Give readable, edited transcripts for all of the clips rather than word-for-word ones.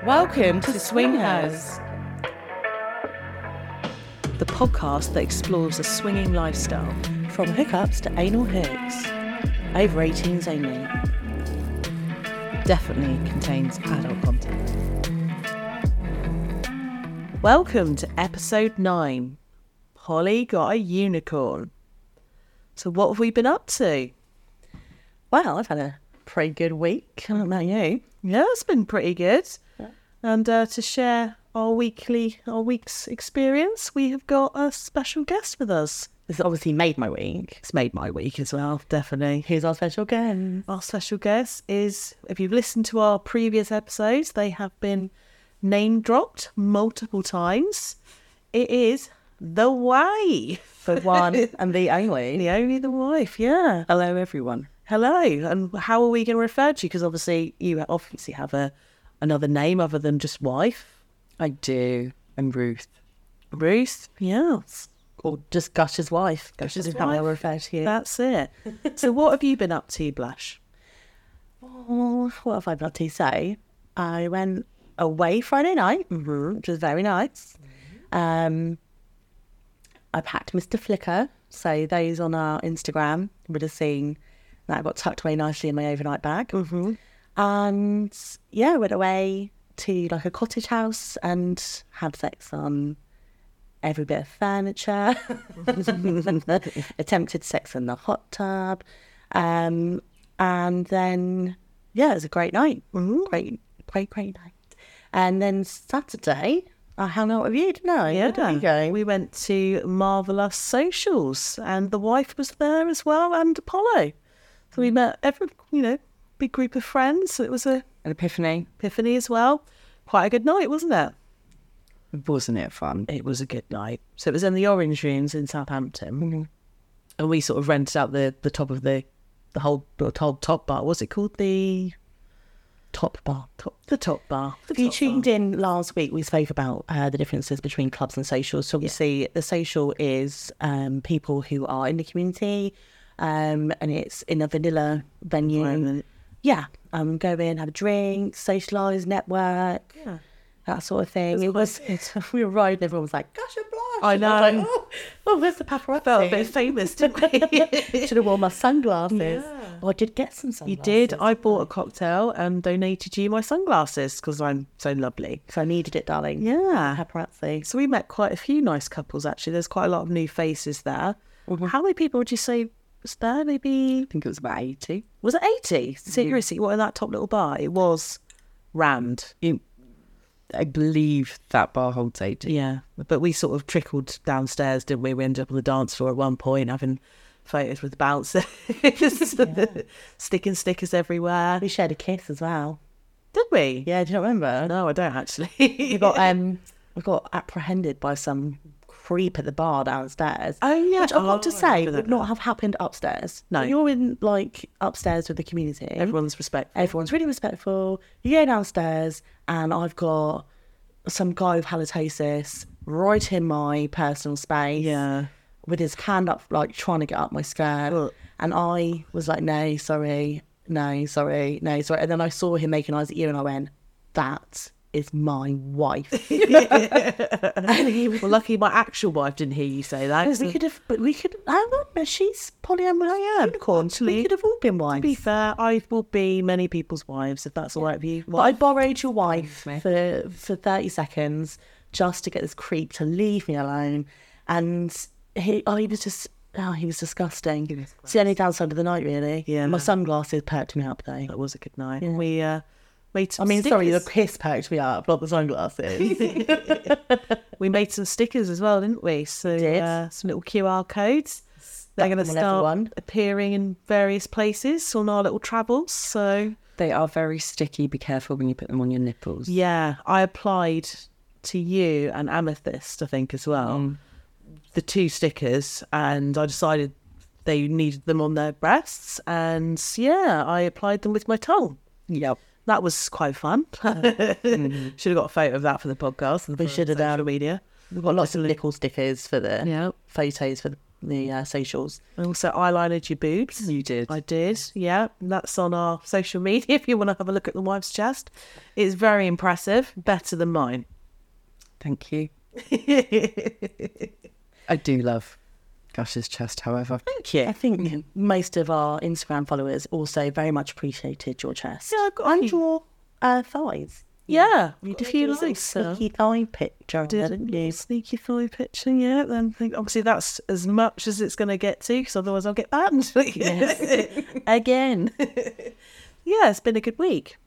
Welcome to Swingers, the podcast that explores a swinging lifestyle. From hookups to anal hooks. Over 18s only. Definitely contains adult content. Welcome to episode 9. Polly got a unicorn. So what have we been up to? Well, I've had a pretty good week. I don't know about you. Yeah, it's been pretty good. Yeah. And to share our week's experience, we have got a special guest with us. This obviously made my week. It's made my week as well, definitely. Who's our special guest? Our special guest is, if you've listened to our previous episodes, they have been name dropped multiple times. It is the wife. The one and the only. The wife, yeah. Hello, everyone. Hello. And how are we going to refer to you? Because obviously you obviously have another name other than just wife. I do. I'm Ruth. Ruth, yes. Or just Gush's wife. Gush's is how wife. I refer to you. That's it. So what have you been up to, Blash? Oh, what have I got to say? I went away Friday night, which was very nice. I packed Mr. Flicker, so those on our Instagram would have seen that I got tucked away nicely in my overnight bag. And yeah, went away to like a cottage house and had sex on every bit of furniture. Attempted sex in the hot tub. And then, yeah, it was a great night. Great night. And then Saturday, I hung out with you, didn't I? Yeah. Where did we go? We went to Marvellous Socials and the wife was there as well and Apollo. So we met big group of friends. So it was An epiphany. epiphany as well. Quite a good night, wasn't it? Wasn't it fun? It was a good night. So it was in the Orange Rooms in Southampton. And we sort of rented out the top of the whole top bar. What's it called? The Top bar. The top bar. If you tuned in last week, we spoke about the differences between clubs and socials. So obviously the social is people who are in the community and it's in a vanilla venue. Environment. Yeah, go in, have a drink, socialise, network, that sort of thing. We were riding, everyone was like, gosh, you're blind. I know. I was like, oh, where's the paparazzi? Felt a bit famous, didn't we? Should have worn my sunglasses. Yeah. Oh, I did get some sunglasses. You did. I bought a cocktail and donated you my sunglasses because I'm so lovely. So I needed it, darling. Yeah. Paparazzi. So we met quite a few nice couples, actually. There's quite a lot of new faces there. How many people would you say was there? Maybe... I think it was about 80. Was it 80? Seriously, what, in that top little bar? It was rammed. I believe that bar holds 80. Yeah. But we sort of trickled downstairs, didn't we? We ended up on the dance floor at one point, having photos with the bouncers. Sticking stickers everywhere. We shared a kiss as well. Did we? Yeah, do you not remember? No, I don't actually. We got apprehended by some creep at the bar downstairs. Oh, yeah. Which I've got to say remember would that not now. have happened upstairs. No. When you're in, like, upstairs with the community. Everyone's respectful. Everyone's really respectful. You go downstairs and I've got some guy with halitosis right in my personal space. Yeah. With his hand up, like, trying to get up my skirt. Ugh. And I was like, no, sorry. And then I saw him making eyes at you and I went, that is my wife. And he was, Well, lucky my actual wife didn't hear you say that. we could, hang on, she's polyamorous unicorn. actually, We could have all been To wives. be fair, I will be many people's wives, if that's all right with you. But I borrowed your wife for 30 seconds just to get this creep to leave me alone. And he was disgusting. It's the only downside of the night, really. Yeah. My sunglasses perked me up, though. That was a good night. Yeah. We made some Sorry, the stickers. kiss perked me up, not the sunglasses. We made some stickers as well, didn't we? So Did. some little QR codes. They're going to them on start everyone. appearing in various places on our little travels. So They are very sticky. Be careful when you put them on your nipples. yeah, I applied to you and Amethyst, I think, as well. The 2 stickers, and I decided they needed them on their breasts, and yeah, I applied them with my tongue. Yep. That was quite fun. Should have got a photo of that for the podcast. We should have done. Social media. We've got lots of nipple stickers for the Yeah. photos for the socials. I also eyelinered your boobs. You did. I did, yeah. That's on our social media if you want to have a look at the wife's chest. It's very impressive, better than mine. Thank you. I do love Gush's chest, however. Thank you. I think most of our Instagram followers also very much appreciated your chest. Yeah, I've got a and few- your thighs. Yeah, You if you did a like, sir. sneaky thigh picture, didn't you? Sneaky thigh picture, yeah. Then think obviously that's as much as it's going to get to, because otherwise I'll get banned again. Yeah, it's been a good week.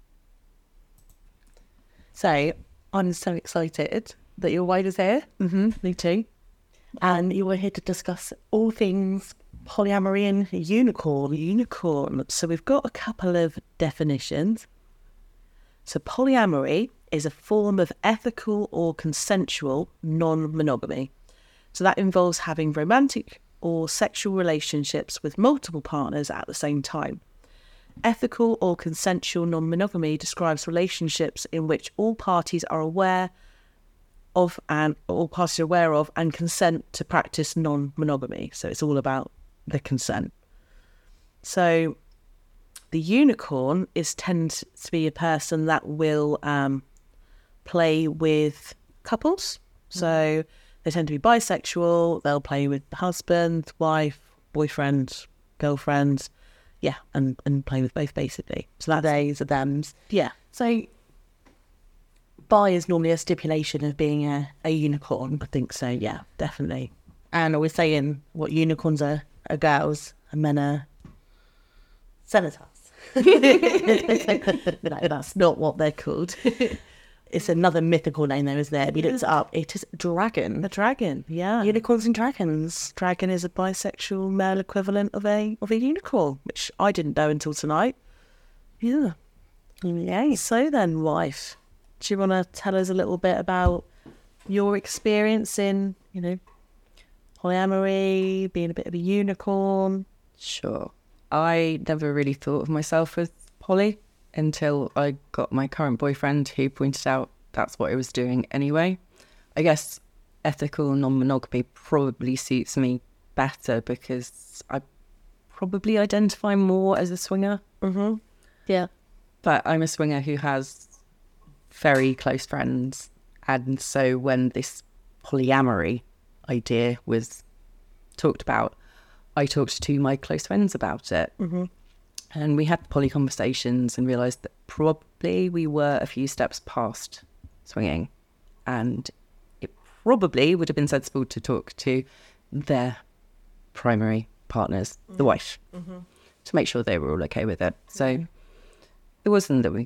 So I'm so excited that your wife is here. Me too. And you were here to discuss all things polyamory and unicorn. Unicorn. So we've got a couple of definitions. So polyamory is a form of ethical or consensual non-monogamy. So that involves having romantic or sexual relationships with multiple partners at the same time. Ethical or consensual non-monogamy describes relationships in which all parties are aware of and consent to practice non-monogamy. So it's all about the consent. So the unicorn tends to be a person that will play with couples. So they tend to be bisexual. They'll play with the husband, wife, boyfriend, girlfriend. Yeah, and play with both, basically. So that's, Theys or thems. yeah. So bi is normally a stipulation of being a unicorn. I think so, yeah, definitely. And we're saying what unicorns are girls and men are senators. No, that's not what they're called. It's another mythical name though, isn't it? We looked it up. It is dragon. A dragon, yeah. Unicorns and dragons. Dragon is a bisexual male equivalent of a unicorn, which I didn't know until tonight. Yeah. Yay. So then, wife, do you want to tell us a little bit about your experience in, polyamory, being a bit of a unicorn? Sure. I never really thought of myself as poly until I got my current boyfriend, who pointed out that's what I was doing anyway. I guess ethical non-monogamy probably suits me better because I probably identify more as a swinger. Mm-hmm. Yeah. But I'm a swinger who has very close friends. And so when this polyamory idea was talked about, I talked to my close friends about it. Mm-hmm. And we had poly conversations and realised that probably we were a few steps past swinging. And it probably would have been sensible to talk to their primary partners, the wife, to make sure they were all okay with it. So it wasn't that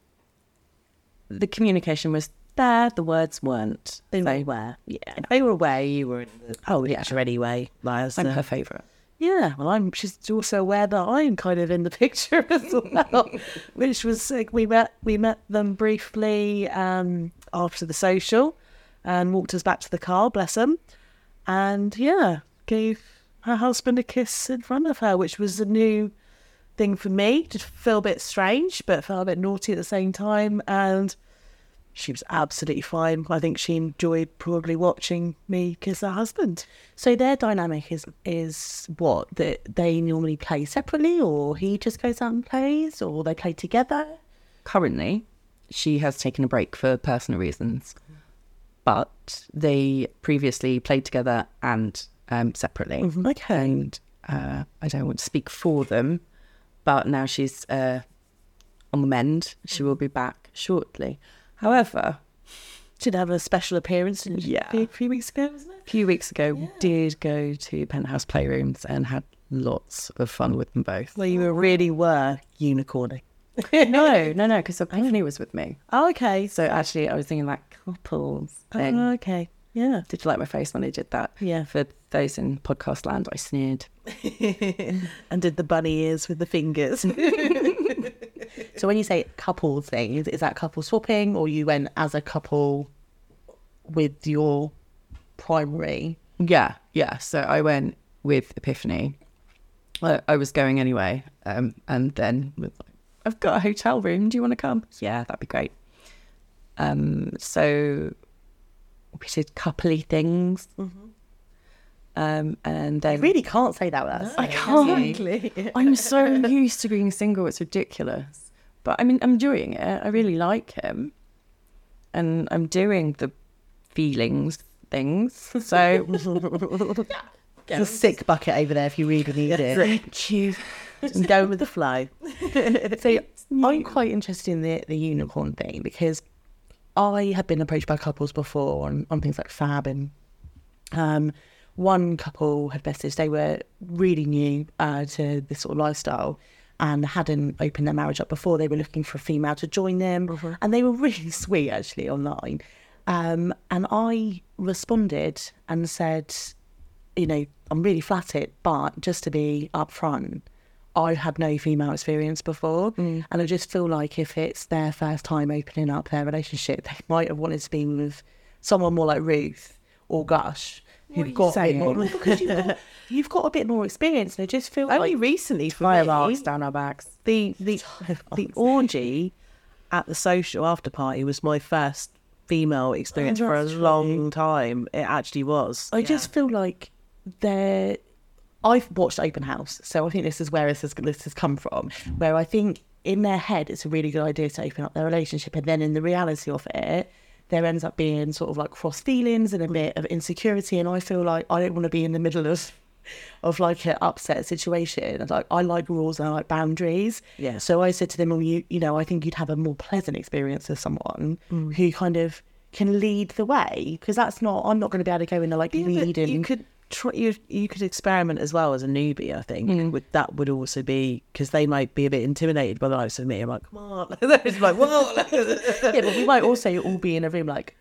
the communication was there, the words weren't. They So, were. yeah. If they were aware, you were in the picture anyway. I'm her favourite. Yeah, well, she's also aware that I'm kind of in the picture as well, which was we met them briefly after the social, and walked us back to the car. Bless them, and yeah, gave her husband a kiss in front of her, which was a new thing for me. Just feel a bit strange, but felt a bit naughty at the same time, and she was absolutely fine. I think she enjoyed probably watching me kiss her husband. So their dynamic is what? That they normally play separately, or he just goes out and plays, or they play together? Currently, she has taken a break for personal reasons, but they previously played together and separately. Okay. And I don't want to speak for them, but now she's on the mend. She will be back shortly. However, Did have a special appearance Yeah. a few weeks ago, wasn't it? a few weeks ago, we did go to Penthouse Playrooms and had lots of fun with them both. Well, you really were unicorning. No, because Epiphany was with me. Oh, okay. So actually, I was thinking that couples thing. Oh, okay. Yeah. Did you like my face when I did that? Yeah. For those in podcast land, I sneered. And did the bunny ears with the fingers. So when you say couple thing, is that couple swapping, or you went as a couple with your primary? Yeah. So I went with Epiphany. I was going anyway, and then was like, I've got a hotel room. Do you want to come? Yeah, that'd be great. So we did coupley things. And I then really can't say that without I saying can't. I'm so used to being single, it's ridiculous. But I mean, I'm enjoying it. I really like him. And I'm doing the feelings things. So There's a sick bucket over there if you really need it. thank you. And go with the flow. So I'm quite interested in the unicorn thing because I have been approached by couples before on things like Fab, and one couple had messaged, they were really new to this sort of lifestyle and hadn't opened their marriage up before. They were looking for a female to join them, and they were really sweet actually online. And I responded and said, you know, I'm really flattered, but just to be upfront, I had no female experience before, and I just feel like if it's their first time opening up their relationship, they might have wanted to be with someone more like Ruth or Gush, who've got a bit more, because you've got a bit more experience, and I just feel Only like recently for Fire me, marks down our backs. the orgy at the social after party was my first female experience for a that's long time. It actually was. I just feel like I've watched Open House, so I think this is where this has come from, where I think in their head it's a really good idea to open up their relationship, and then in the reality of it, there ends up being sort of like cross feelings and a bit of insecurity, and I feel like I don't want to be in the middle of like an upset situation. Like, I like rules and I like boundaries. Yeah. So I said to them, well, you know, I think you'd have a more pleasant experience with someone who kind of can lead the way, because I'm not going to be able to go in and like lead and... You could try, you could experiment as well as a newbie. I think that would also be, because they might be a bit intimidated by the likes of me. I'm like, come on, it's like, whoa. Yeah, but we might also all be in a room like,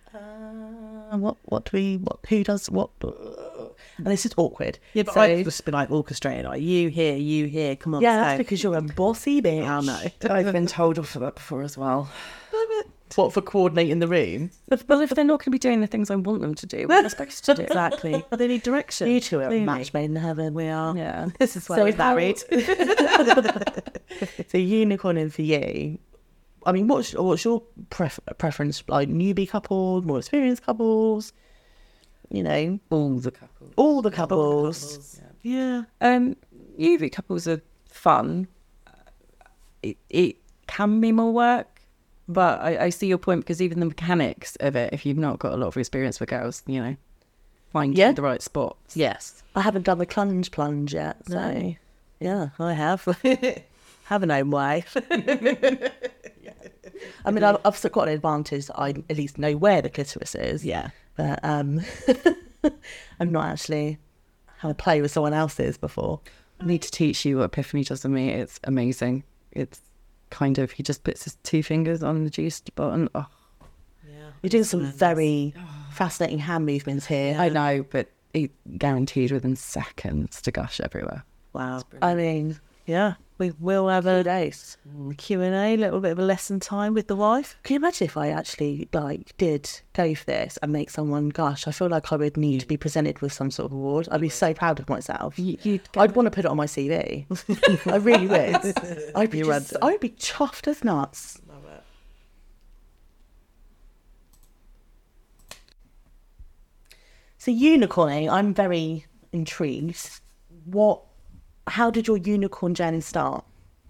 who does what? And it's just awkward. Yeah, but So- I've just been like orchestrating, like you here, come on. yeah, let's that's go. because you're a bossy bitch. I know. I've been told off for that before as well. What, for coordinating the room? Well, if they're not going to be doing the things I want them to do, what am I supposed to do? Exactly. They need direction. You two are a Clearly. match made in heaven. We are. Yeah. This is why So we're if that- married. So unicorning for you. I mean, what's your preference? Like newbie couples, more experienced couples? You know, All the couples. all the couples. Yeah. Usually couples are fun. It can be more work, but I see your point, because even the mechanics of it, if you've not got a lot of experience with girls, you know, find Yeah. the right spots. Yes. I haven't done the plunge yet, so No. Yeah, I have. Have an own way. I mean, I've still got an advantage that I at least know where the clitoris is. Yeah. But I'm not actually how to play with someone else's before. I need to teach you what Epiphany does with me. It's amazing. It's kind of, he just puts his 2 fingers on the juice button. Oh, You're doing some very fascinating hand movements here. I know, but it guaranteed within seconds to gush everywhere. Wow. I mean, Yeah. We will have 2 a days. Q&A, a little bit of a lesson time with the wife. Can you imagine if I actually did go for this and make someone gush? I feel like I would need to be presented with some sort of award. I'd be so proud of myself. I'd want to put it on my CV. I really would. I'd be chuffed as nuts. So unicorning, I'm very intrigued. How did your unicorn journey start?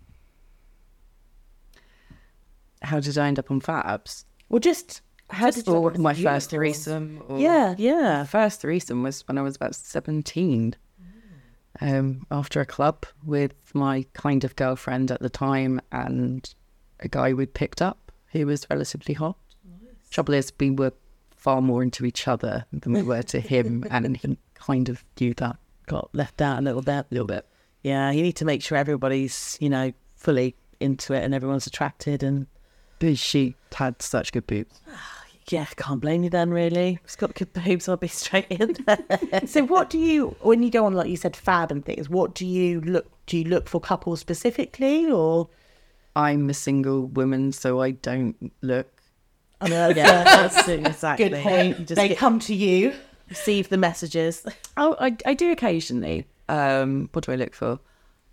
How did I end up on Fabs? Well, just how Just did you for my first threesome. Or... Yeah. First threesome was when I was about 17. After a club with my kind of girlfriend at the time and a guy we'd picked up who was relatively hot. Trouble is, we were far more into each other than we were to him, and he kind of knew that. Got left out a little bit. Yeah, you need to make sure everybody's, fully into it and everyone's attracted. And But she had such good boobs. yeah, can't blame you then, really. It's got good boobs, I'll be straight in. So what do you, when you go on, like you said, Fab and things, what do you look for couples specifically, or? I'm a single woman, so I don't look. I mean, Yeah, that's exactly. good point. You just They come to you. receive the messages. Oh, I do occasionally. What do I look for?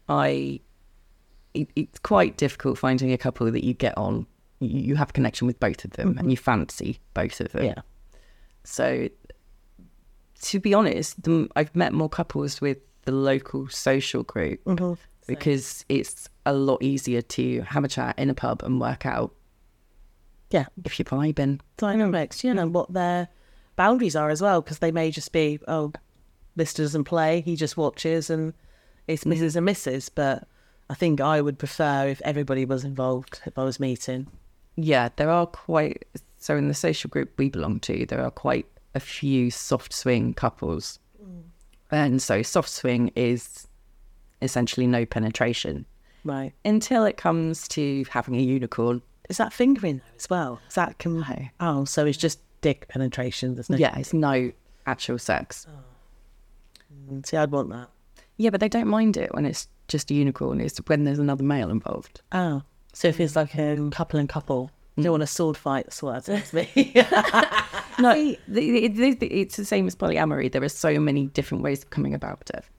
It's quite difficult finding a couple that you get on. You have a connection with both of them and you fancy both of them. Yeah. So to be honest, I've met more couples with the local social group because it's a lot easier to have a chat in a pub and work out if you're vibing. Dynamics, what their boundaries are as well, because they may just be, Mr. doesn't play, he just watches, and it's Mrs. and Mrs. But I think I would prefer if everybody was involved if I was meeting. Yeah, there are quite... So in the social group we belong to, there are quite a few soft swing couples. And so soft swing is essentially no penetration. Right. Until it comes to having a unicorn. Is that fingering though as well? Is that Oh, so it's just dick penetration. There's no... Yeah, it's no actual sex. See, I'd want that. Yeah, but they don't mind it when it's just a unicorn. It's when there's another male involved. Oh. So if it's like a couple and couple, you don't want a sword fight, that's what that tells me. No, it's the same as polyamory. There are so many different ways of coming about it.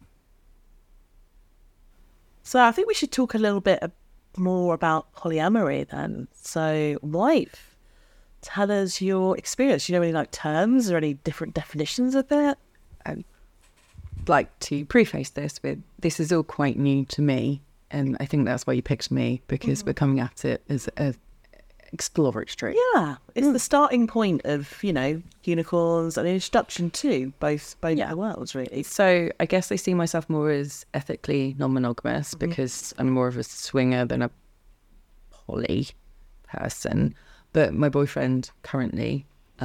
So I think we should talk a little bit more about polyamory then. So, wife, tell us your experience. Do you know any terms or any different definitions of it? I'd like to preface this with, this is all quite new to me, and I think that's why you picked me, because we're coming at it as a exploratory. Yeah, it's the starting point of, unicorns and an introduction to both worlds, really. So I guess I see myself more as ethically non-monogamous because I'm more of a swinger than a poly person. But my boyfriend currently,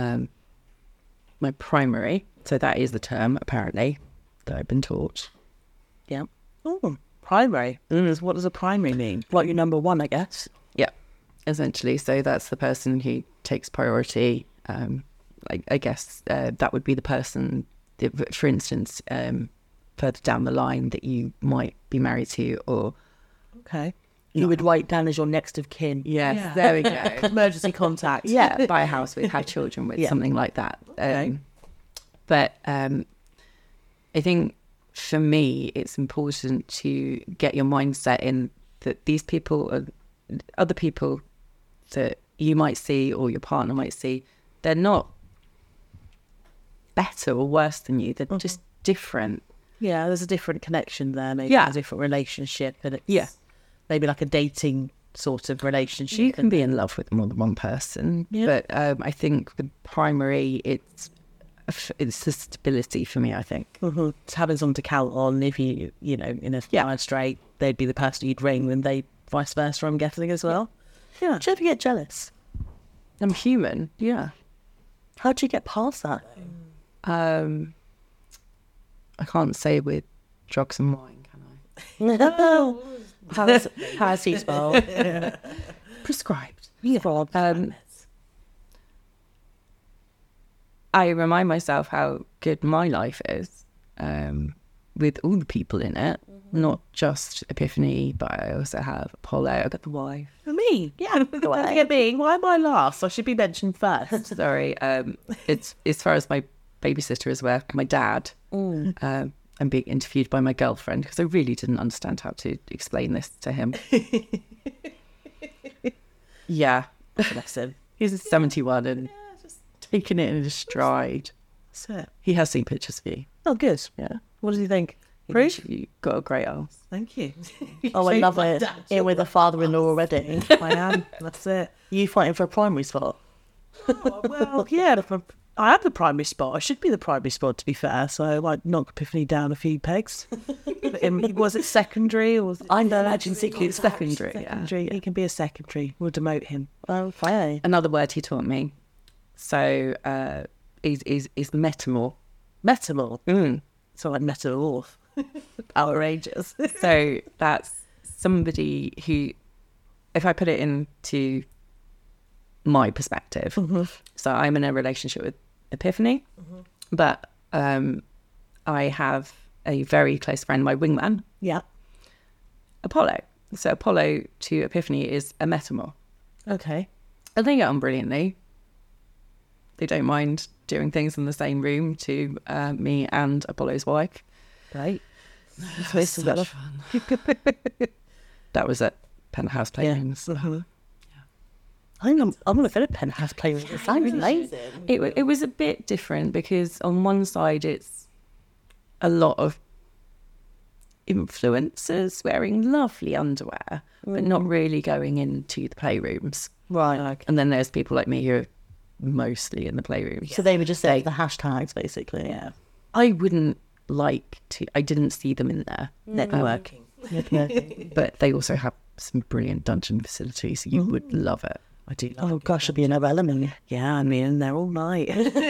my primary, so that is the term apparently that I've been taught. Yeah. Oh, primary. What does a primary mean? like your number one, I guess. Yeah, essentially. So that's the person who takes priority. I guess that would be the person, for instance, further down the line that you might be married to, or okay, you would write down as your next of kin. Yes, there we go. Emergency contact. Yeah, buy a house with, have children with, something like that. Okay. But I think for me, it's important to get your mindset in that these people are other people that you might see or your partner might see. They're not better or worse than you. They're just different. Yeah, there's a different connection there, maybe a different relationship, and it's maybe like a dating sort of relationship. You can be in love with more than one person, but I think the primary, it's the stability for me, I think. It's having someone to count on. If you in a fire straight, they'd be the person you'd ring, and they vice versa, I'm guessing, as well. Yeah. Do you ever get jealous? I'm human. Yeah. How do you get past that? I can't say with drugs and wine, can I? No. Paracetamol. Prescribed. Yeah. I remind myself how good my life is, with all the people in it, not just Epiphany, but I also have Apollo. I've got the wife. For me, yeah. Why am I last? I should be mentioned first. Sorry, it's as far as my babysitter is aware, my dad. I'm being interviewed by my girlfriend because I really didn't understand how to explain this to him. Yeah, Bless him. he's 71 and taking it in his stride. That's it. He has seen pictures of you. Oh, good. Yeah, What does he think? Proof? You got a great ass. Thank you. Oh, I love it. Here with a father-in-law already. I am. That's it. You fighting for a primary spot? Oh, well, yeah. I am the primary spot. I should be the primary spot, to be fair. So I might knock Epiphany down a few pegs. Was it secondary or was it... I know, imagine it's Secondary. secondary? He can be a secondary. We'll demote him. Oh, fine. Another word he taught me. So is metamor. Metamor. So like Metamorph. Power Rangers. So that's somebody who, if I put it into my perspective, so I'm in a relationship with Epiphany, but I have a very close friend, my wingman, Apollo. So Apollo to Epiphany is a metamor. Okay. And they get on brilliantly. They don't mind doing things in the same room to me and Apollo's wife. Great. Such fun. That was at Penthouse Playrooms. I think I'm on a Philippine house playing with the sounds amazing. It was a bit different because on one side it's a lot of influencers wearing lovely underwear, but not really going into the playrooms. Right. And then there's people like me who are mostly in the playrooms. So they were just the hashtags, basically. Yeah. I wouldn't like to. I didn't see them in there. Networking. But they also have some brilliant dungeon facilities. You would love it. I do love Oh gosh, I'd be another element. Yeah, I mean, they're all night.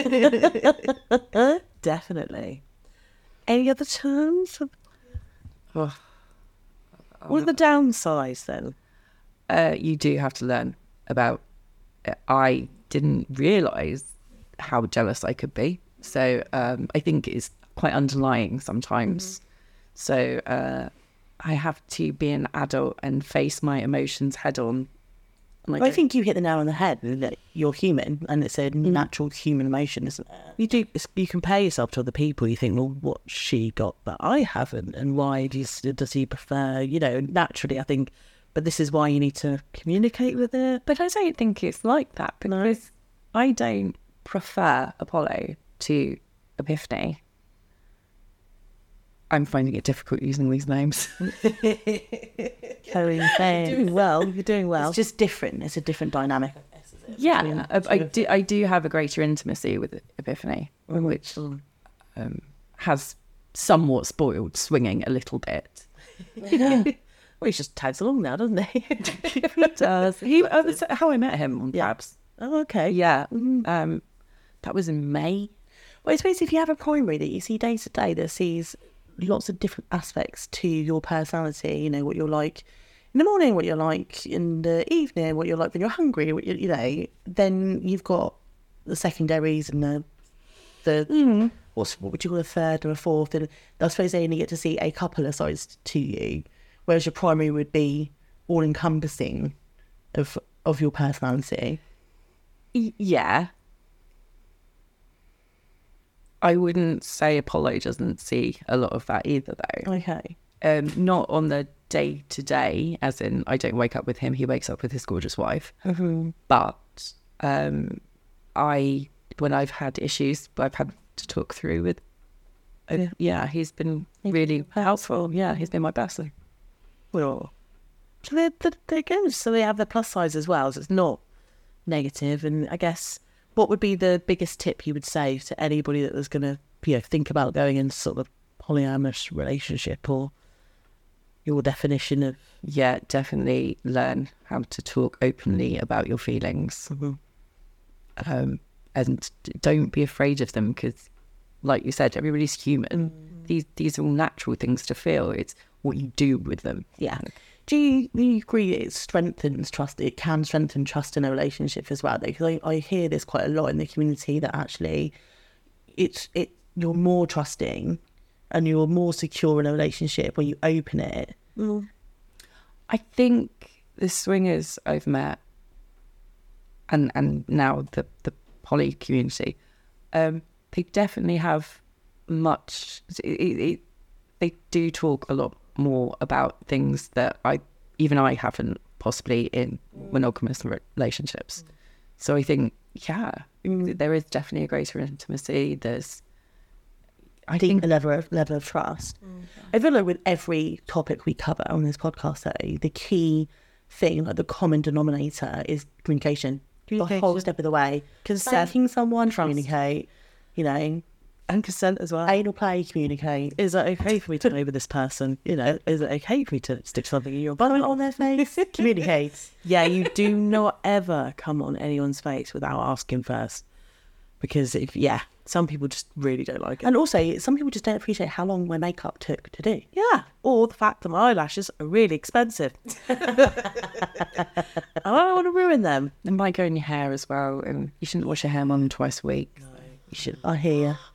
Definitely. Any other terms? Oh, What are the downsides then? you do have to learn about it. I didn't realise how jealous I could be. So I think it's quite underlying sometimes. So I have to be an adult and face my emotions head on. And I think you hit the nail on the head that you're human and it's a natural human emotion, isn't it? You compare yourself to other people. You think, well, what she got that I haven't, and why does he prefer? You know, naturally, I think. But this is why you need to communicate with it. But I don't think it's like that because I don't prefer Apollo to Epiphany. I'm finding it difficult using these names. Doing well. You're doing well. It's just different. It's a different dynamic. Yeah, I do have a greater intimacy with Epiphany, which has somewhat spoiled swinging a little bit. Well, he just tags along now, doesn't he? He does. That's how I met him on Tabs. Oh, okay. Yeah. That was in May. Well, I suppose if you have a primary that you see day to day that sees lots of different aspects to your personality, you know, what you're like in the morning, what you're like in the evening, what you're like when you're hungry, what you know, then you've got the secondaries and the what would you call a third or a fourth? And I suppose they only get to see a couple of sides to you, whereas your primary would be all encompassing of your personality. Yeah. I wouldn't say Apollo doesn't see a lot of that either, though. Okay. Not on the day-to-day, as in I don't wake up with him, he wakes up with his gorgeous wife. But when I've had issues, I've had to talk through with, he's been really helpful. Yeah, he's been my best. Well, so they're good. So they have their plus sides as well. So it's not negative. And I guess, what would be the biggest tip you would say to anybody that was going to, think about going into sort of polyamorous relationship, or your definition of? Yeah, definitely learn how to talk openly about your feelings. And don't be afraid of them because, like you said, everybody's human. These are all natural things to feel. It's what you do with them. Yeah. Do you agree it strengthens trust? It can strengthen trust in a relationship as well, though, because I hear this quite a lot in the community that actually you're more trusting and you're more secure in a relationship when you open it. I think the swingers I've met and now the poly community, they definitely have much. They do talk a lot more about things that I haven't possibly in monogamous relationships. So I think, there is definitely a greater intimacy. There's, I think, a level of trust. I feel like with every topic we cover on this podcast, though, the key thing, like the common denominator, is communication. The whole step of the way. Consenting someone, communicate, And consent as well. Anal play, communicate. Is it okay for me to play with this person? Is it okay for me to stick something in your butt on their face? Communicate. Yeah, you do not ever come on anyone's face without asking first. Because some people just really don't like it. And also, some people just don't appreciate how long my makeup took to do. Yeah, or the fact that my eyelashes are really expensive. I don't want to ruin them. It might go in your hair as well, and you shouldn't wash your hair more than twice a week. No, you should. I hear you.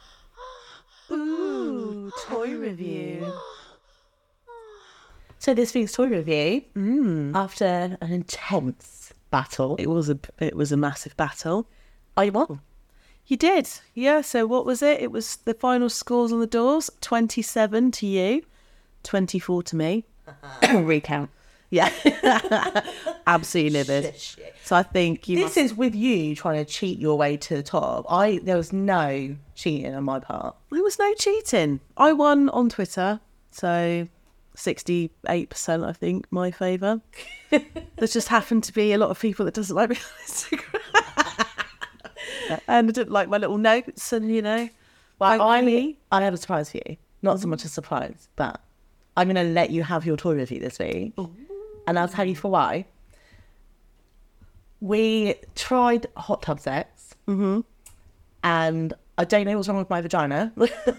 Ooh, toy review. So this week's toy review, after an intense battle, it was a massive battle. I won. You did, yeah. So what was it? It was the final scores on the doors: 27 to you, 24 to me. Recount. Yeah, absolutely livid. So I think This is with you trying to cheat your way to the top. There was no cheating on my part. There was no cheating. I won on Twitter, so 68%, I think, my favour. There just happened to be a lot of people that doesn't like me on Instagram. And I didn't like my little notes and, Well, I have a surprise for you. Not so much a surprise, but I'm going to let you have your toy review this week. Ooh. And I'll tell you for why. We tried hot tub sex. Mm-hmm. And I don't know what's wrong with my vagina.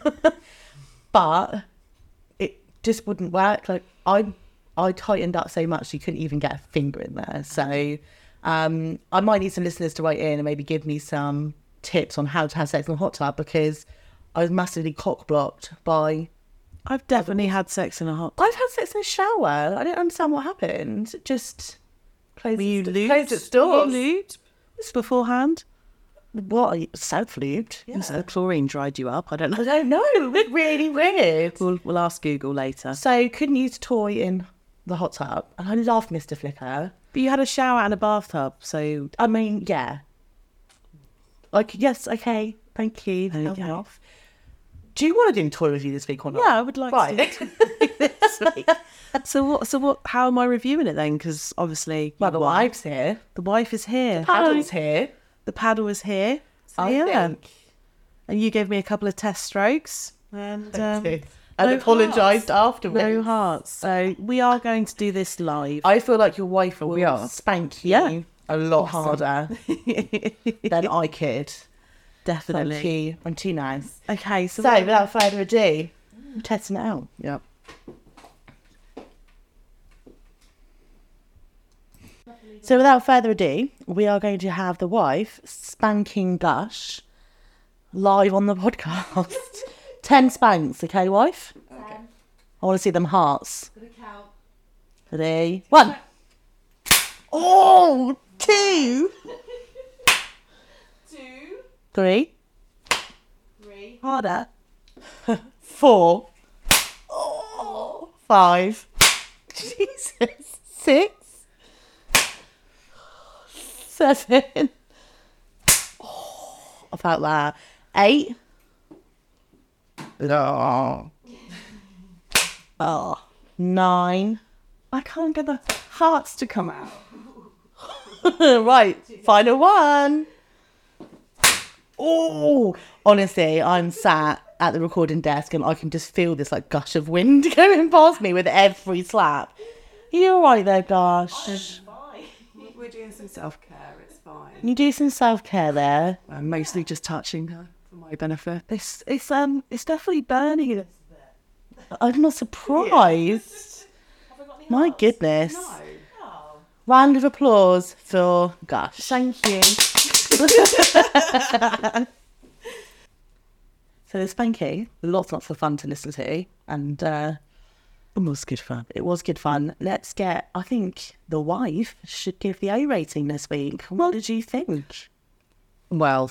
But it just wouldn't work. Like, I tightened up so much you couldn't even get a finger in there. So I might need some listeners to write in and maybe give me some tips on how to have sex in a hot tub, because I was massively cock blocked by... I've definitely had sex in a hot tub. I've had sex in a shower. I don't understand what happened. Just closed its doors. Were you lubed beforehand? What? Self-lubed? Yeah. So the chlorine dried you up. I don't know. I don't know. It was really weird. We'll ask Google later. So couldn't use a toy in the hot tub. And I love Mr. Flicker. But you had a shower and a bathtub, so... I mean, yeah. Like, yes, okay, thank you. Okay. Do you want to do a toy review this week or not? Yeah, I would like to do this week. So what? How am I reviewing it then? Because obviously... Well, the wife's here. The wife is here. The paddle's here. The paddle is here. So I think. And you gave me a couple of test strokes. And apologised afterwards. No hearts. So we are going to do this live. I feel like your wife will spank you a lot harder than I could. Definitely. Thank you. I'm too nice. Okay, so without further ado, I'm testing it out. Yep. So without further ado, we are going to have the wife spanking Gush live on the podcast. 10 spanks, okay, wife? Okay. I want to see them hearts. Gonna count. 3, 1. Oh, 2. 2. 3. 3. Harder. 4. Oh, 5. Jesus. 6. 7. Oh, I felt that. 8. Oh. 9. I can't get the hearts to come out. Right, final one. Oh, honestly, I'm sat at the recording desk and I can just feel this like gush of wind going past me with every slap. You all right there, Gosh? We're doing some self-care, it's fine. You do some self-care there. I'm mostly just touching her for my benefit. It's definitely burning a bit. I'm not surprised. My goodness. No. Round of applause for Gush. Thank you. So the spanking, lots of fun to listen to, and it was good fun. It was good fun. I think the wife should give the A rating this week. What did you think? Well,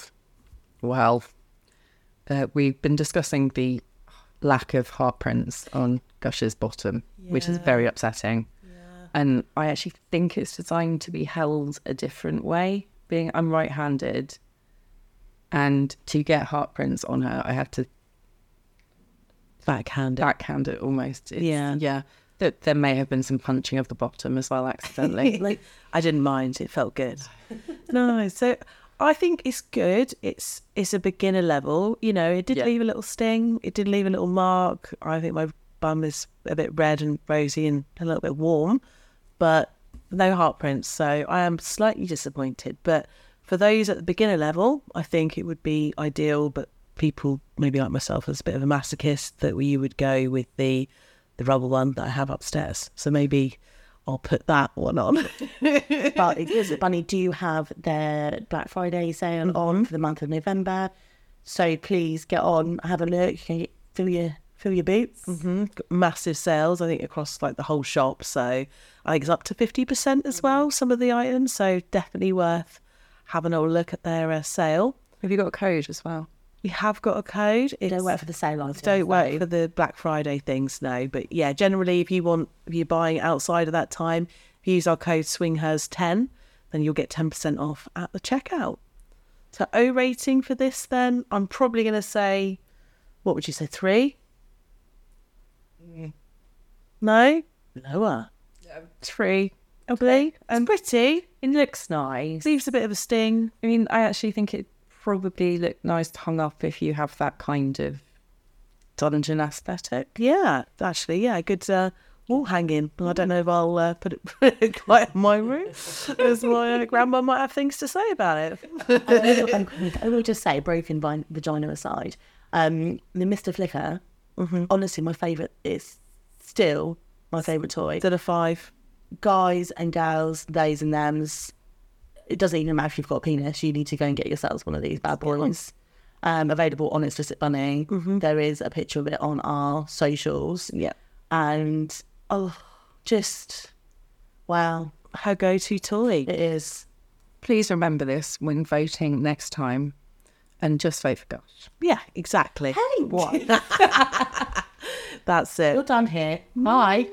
we've been discussing the lack of heart prints on Gush's bottom, which is very upsetting. Yeah. And I actually think it's designed to be held a different way. Being I'm right-handed, and to get heart prints on her, I had to backhand it almost. Yeah. There may have been some punching of the bottom as well accidentally. I didn't mind. It felt good. No, so I think it's good. It's a beginner level. It did leave a little sting. It did leave a little mark. I think my bum is a bit red and rosy and a little bit warm, but no heart prints. So I am slightly disappointed. But for those at the beginner level, I think it would be ideal. But people maybe like myself as a bit of a masochist, that you would go with the rubber one that I have upstairs. So maybe I'll put that one on. But Bunny do have their Black Friday sale on for the month of November. So please get on, have a look, fill your boots. Mm-hmm. Massive sales, I think, across like the whole shop. So I think it's up to 50% as well, some of the items. So definitely worth having a look at their sale. Have you got a code as well? We have got a code. Don't work for the sale items. Don't work for the Black Friday things, no. But yeah, generally, if you're buying outside of that time, if you use our code SWINGHERS10, then you'll get 10% off at the checkout. So O rating for this then, I'm probably going to say, what would you say, 3? No? Lower. 3. Probably. And pretty. It looks nice. Leaves a bit of a sting. I mean, I actually think it probably look nice hung up if you have that kind of dungeon aesthetic. Yeah, actually, yeah, good wall hanging. I don't know if I'll put it quite in my room, as my grandma might have things to say about it. I will just say, broken vagina aside, the Mr. Flicker, honestly, my favourite is still my favourite toy. Still a 5. Guys and gals, theys and thems, it doesn't even matter if you've got a penis, you need to go and get yourselves one of these bad boys. Available on Explicit Bunny. There is a picture of it on our socials. Yeah. And, just, wow. Her go-to toy. It is. Please remember this when voting next time and just vote for Gosh. Yeah, exactly. Hey, what? That's it. You're done here. Bye.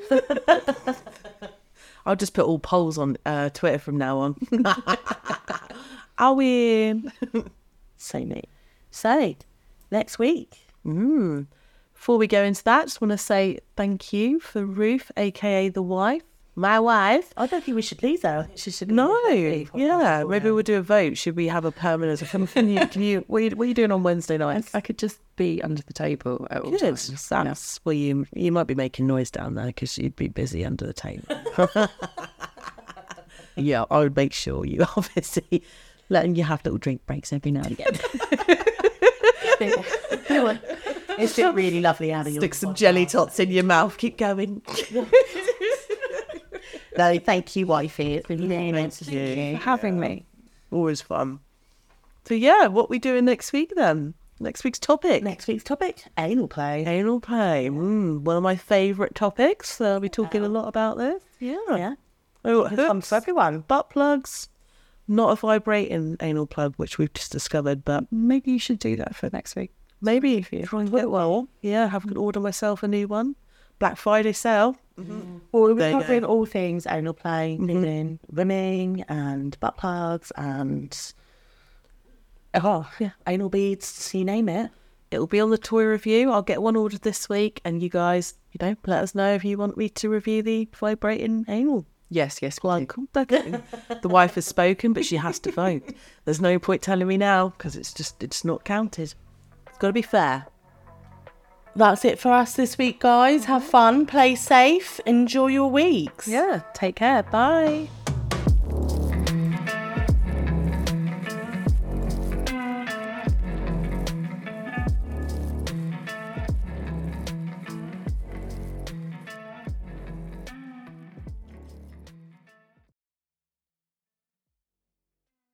I'll just put all polls on Twitter from now on. I'll win. So neat. So, next week. Before we go into that, just want to say thank you for Ruth, aka the wife. My wife. I don't think we should leave her. She should No, yeah. Maybe we'll do a vote. Should we have a permanent? Can you? What are you doing on Wednesday nights? I could just be under the table at all Good. times. That's well, you might be making noise down there because you'd be busy under the table. Yeah, I would make sure you are busy, letting you have little drink breaks every now and again. It's been really lovely having you. Stick some jelly tots in your mouth. Keep going. No, thank you, wifey. It's been really nice to see you. For having me. Always fun. So yeah, what we doing next week then? Next week's topic. Next week's topic, anal play. Anal play. One of my favourite topics. I'll be talking a lot about this. Yeah. Oh, It's fun for everyone. butt plugs. Not a vibrating anal plug, which we've just discovered, but Maybe you should do that for next week. maybe if you try and get well. Yeah, I can order myself a new one. Black Friday sale. Well, There we're you go. covering all things anal play, including rimming and butt plugs and anal beads, you name it. It'll be on the toy review. I'll get one ordered this week, and you guys, let us know if you want me to review the vibrating anal Yes, we do. plug. Okay. The wife has spoken, but she has to vote. There's no point telling me now because it's not counted. It's got to be fair. That's it for us this week, guys. Have fun, play safe, enjoy your weeks. Yeah. Take care. Bye.